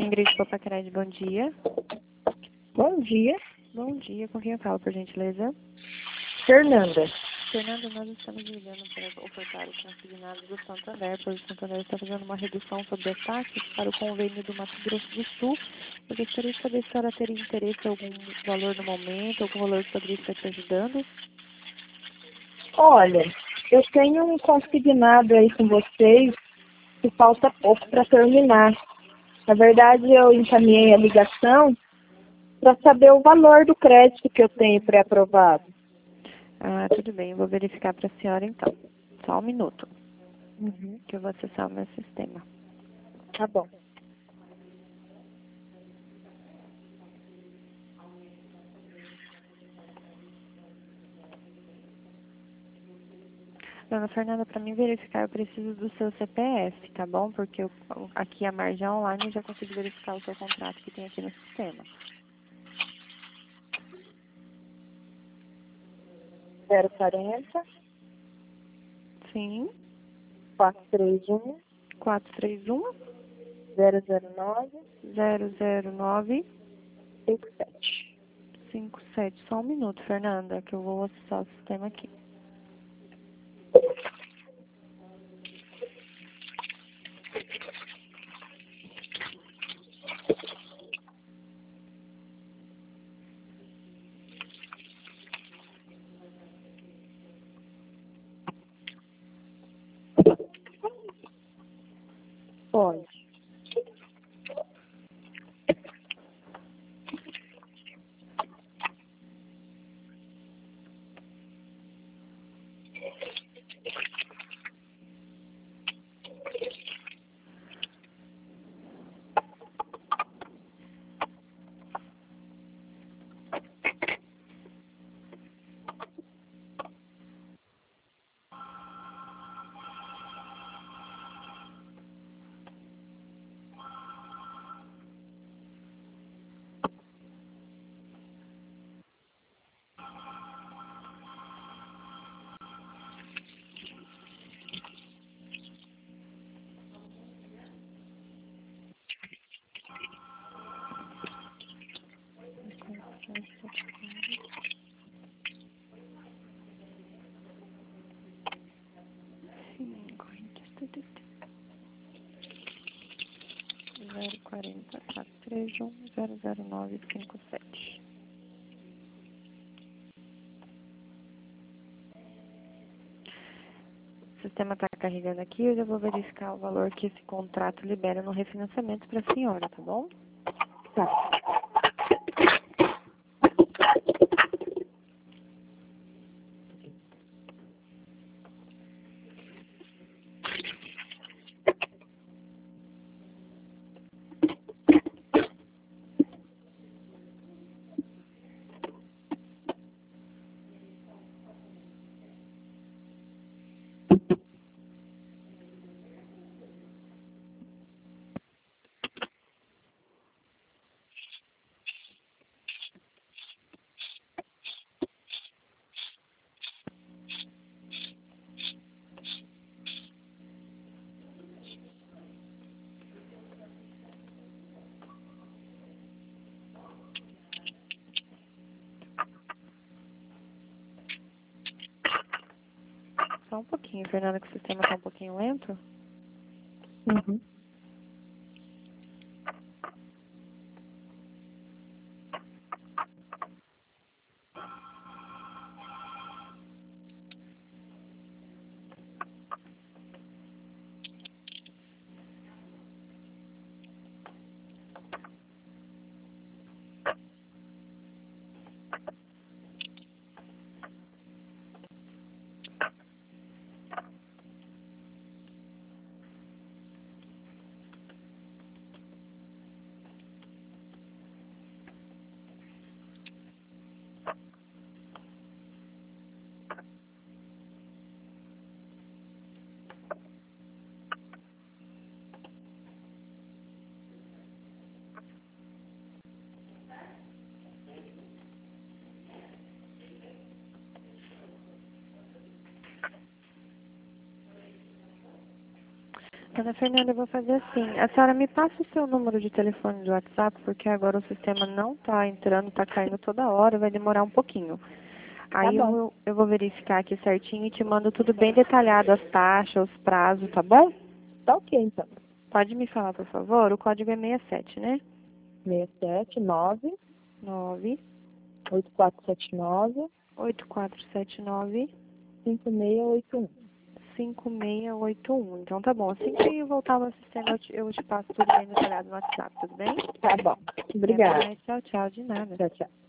Ingrid Popacred, bom dia. Bom dia, Bom dia, com quem eu falo, por gentileza? Fernanda. Fernanda, nós estamos ligando para ofertar os consignados do Santander, pois o Santander está fazendo uma redução sobre as taxas para o convênio do Mato Grosso do Sul. Eu gostaria de saber se a senhora teria interesse em algum valor no momento, algum valor que poderia estar te ajudando. Olha, eu tenho um consignado aí com vocês que falta pouco para terminar. Na verdade, eu encaminhei a ligação para saber o valor do crédito que eu tenho pré-aprovado. Ah, tudo bem, eu vou verificar para a senhora então. Só um minuto, que eu vou acessar o meu sistema. Tá bom. Dona Fernanda, para mim verificar, eu preciso do seu CPF, tá bom? Porque aqui a margem online eu já consigo verificar o seu contrato que tem aqui no sistema. 040 Sim, 431 431 009 009 57. 57. Só um minuto, Fernanda, que eu vou acessar o sistema aqui. Pode. Zero 40 431 009 57. O sistema está carregando aqui, eu já vou verificar o valor que esse contrato libera no refinanciamento para a senhora, tá bom? Tá. Só um pouquinho, Fernanda, que o sistema está um pouquinho lento. Uhum. Ana Fernanda, eu vou fazer assim. A senhora me passa o seu número de telefone do WhatsApp, porque agora o sistema não está entrando, está caindo toda hora, vai demorar um pouquinho. Tá Aí bom. eu vou verificar aqui certinho e te mando tudo bem detalhado, as taxas, os prazos, tá bom? Tá ok, então. Pode me falar, por favor? O código é 67, né? 679 9 8479 8479 5681. 5681. Então tá bom. Assim que eu voltar no sistema, eu te passo tudo bem detalhado no WhatsApp, tudo bem? Tá bom. Até Obrigada. mais. Tchau, tchau. De nada. Tchau, tchau.